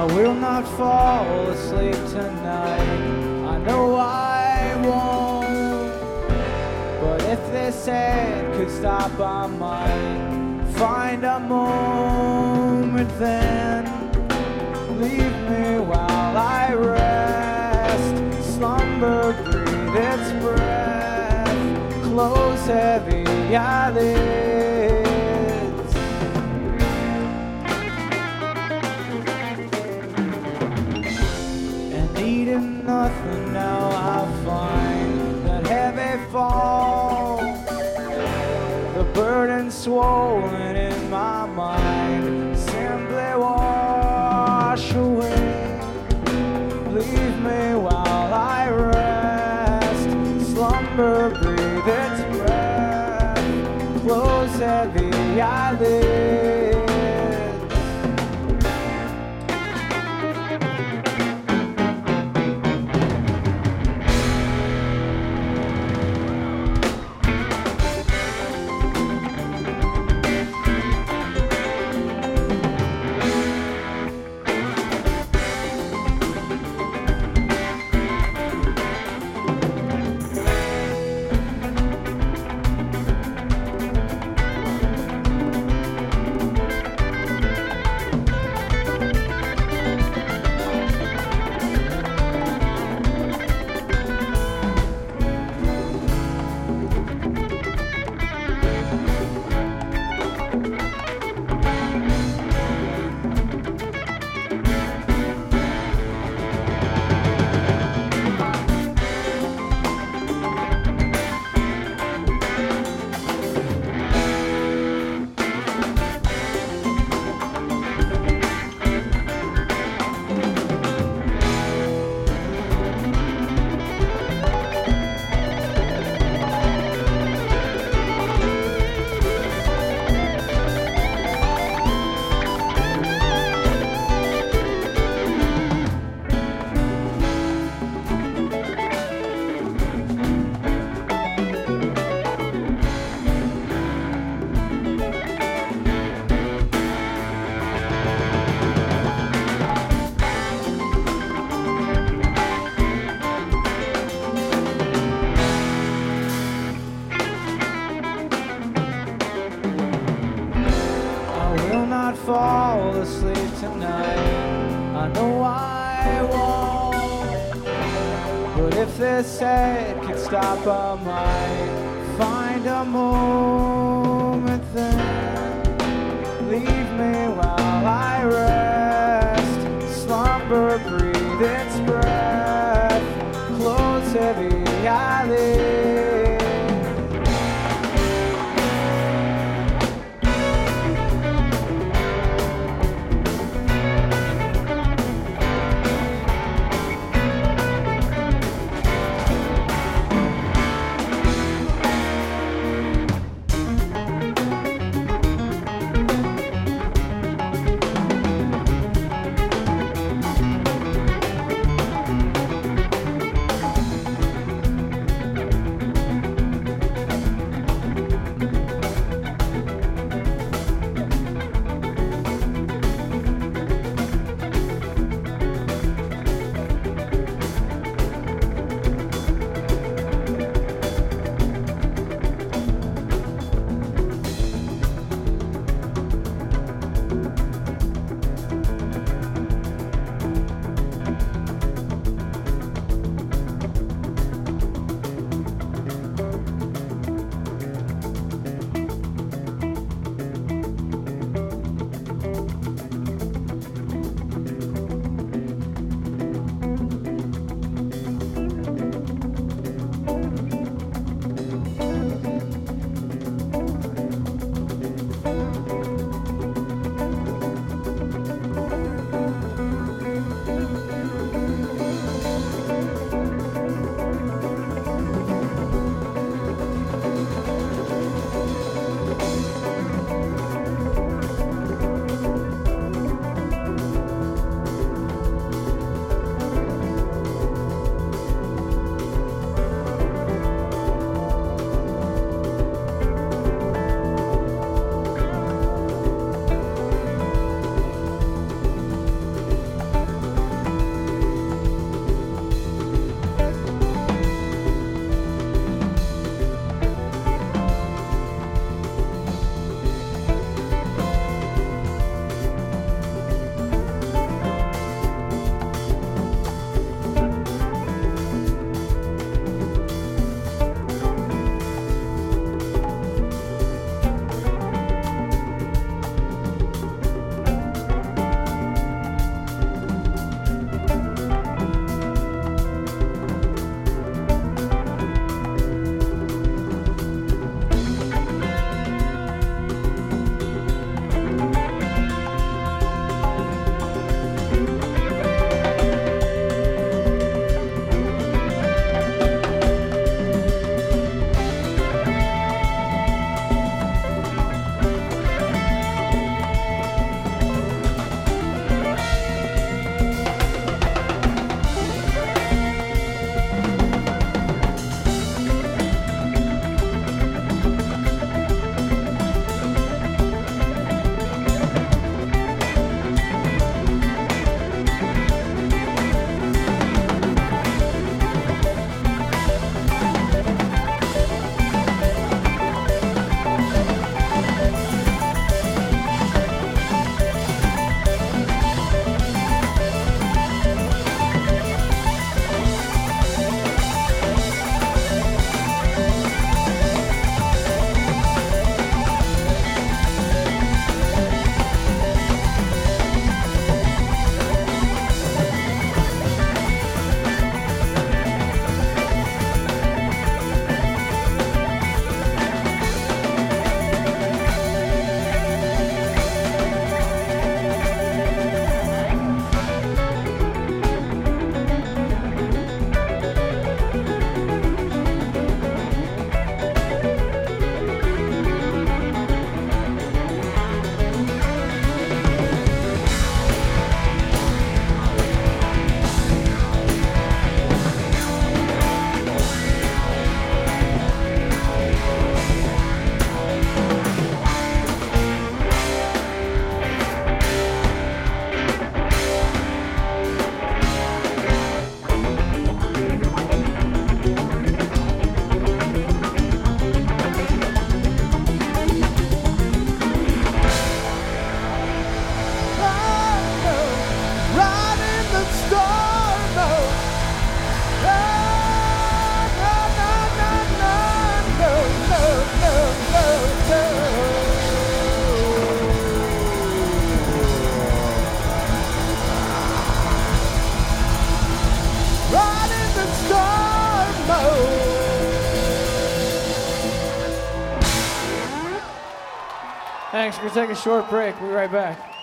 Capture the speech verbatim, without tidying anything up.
will not fall asleep tonight. I know I won't, but if this head could stop, I might find a moment then. Leave me while I rest, slumber, breathe its breath, close heavy eyelids. Needing nothing now, I find that heavy fall, the burden swollen in my mind, simply wash away. Leave me while I rest, slumber, breathe its breath, close heavy eyelids. Fall asleep tonight, I know I won't, but if this head could stop, I might find a moment then. Leave me while I rest, slumber, breathe its breath, close heavy eyelids. Thanks. We're going to take a short break. We'll be right back.